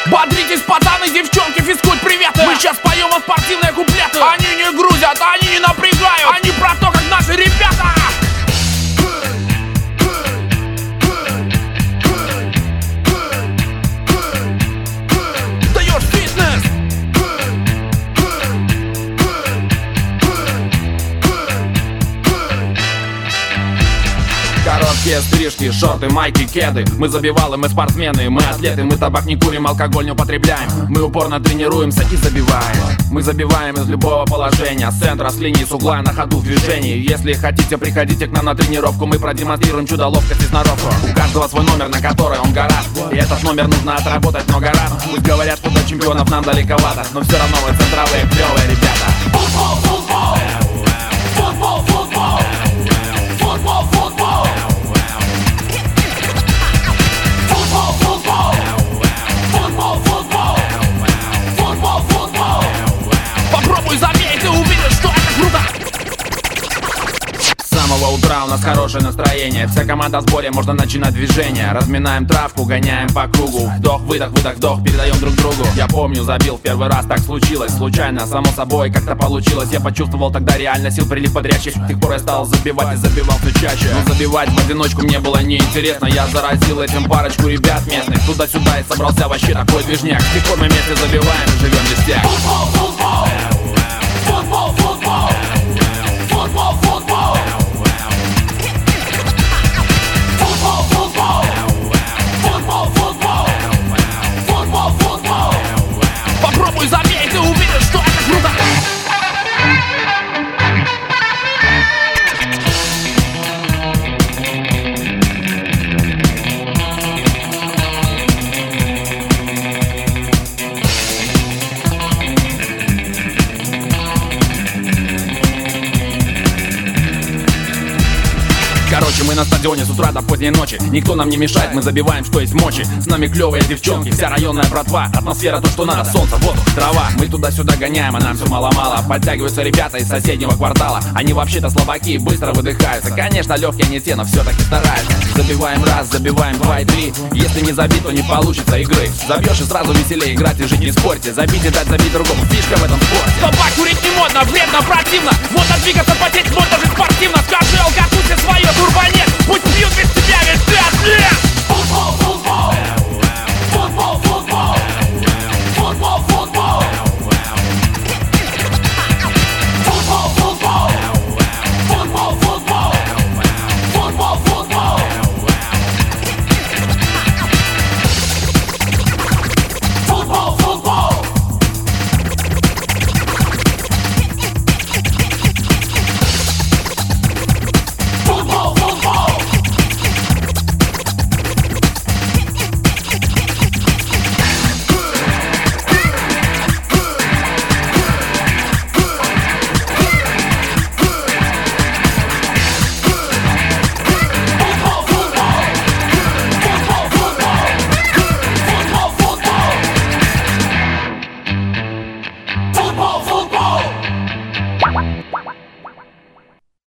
Бодритесь, пацаны, девчонки, физкульт, приветы. Мы сейчас поем о спортивные куплеты. Они не грузят, они не напрягают. Они про то, как наши ребята. Даешь фитнес. Короткие стрижки, шорты, майки, кеды. Мы забивалы, мы спортсмены, мы атлеты. Мы табак не курим, алкоголь не употребляем. Мы упорно тренируемся и забиваем. Мы забиваем из любого положения, с центра, с линии, с угла, на ходу в движении. Если хотите, приходите к нам на тренировку. Мы продемонстрируем чудо ловкости и сноровку. У каждого свой номер, на который он гораст. И этот номер нужно отработать много раз. Пусть говорят, что до чемпионов нам далековато, но все равно вы центровые, клевые ребята. Футбол, футбол! Футбол, футбол! Футбол, футбол! Футбол, футбол! Футбол, футбол! Футбол, футбол! Попробуй забей, ты увидишь, что это круто! С самого утра у нас хорошее настроение. Вся команда в сборе, можно начинать движение. Разминаем травку, гоняем по кругу. Вдох, выдох, выдох, вдох, передаем друг другу. Я помню, забил в первый раз, так случилось. Случайно, само собой, как-то получилось. Я почувствовал тогда реально сил, прилив бодрящий. С тех пор я стал забивать и забивал все чаще. Но забивать в одиночку мне было неинтересно. Я заразил этим парочку ребят местных. Туда-сюда и собрался вообще такой движняк. С тех пор мы вместе забиваем и живем везде. Футбол, футбол! Футбол, футбол! Футбол, футбол! Футбол, футбол! Футбол, футбол! Футбол, футбол! Попробуй забей, ты увидишь, что это круто! Короче, мы на стадионе с утра до поздней ночи. Никто нам не мешает, мы забиваем, что есть мочи. С нами клевые девчонки, вся районная братва. Атмосфера то, что надо, солнце, воздух, трава. Мы туда-сюда гоняем, а нам все мало-мало. Подтягиваются ребята из соседнего квартала. Они вообще-то слабаки, быстро выдыхаются. Конечно, легкие не те, но все-таки стараются. Забиваем раз, забиваем два и три. Если не забить, то не получится игры. Забьешь и сразу веселее играть и жить, не спорьте. Забить и дать забить другому, фишка в этом спорте. Табак курить не модно, вредно, противно. Модно двигаться, потеть, модно жить спортивно. Скажи алкоголь свое, турбонет. Пусть пьют без тебя весь атлет.